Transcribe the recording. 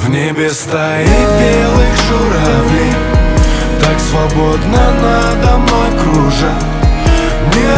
В небе стоит белых журавлей, так свободно надо мной кружат. Не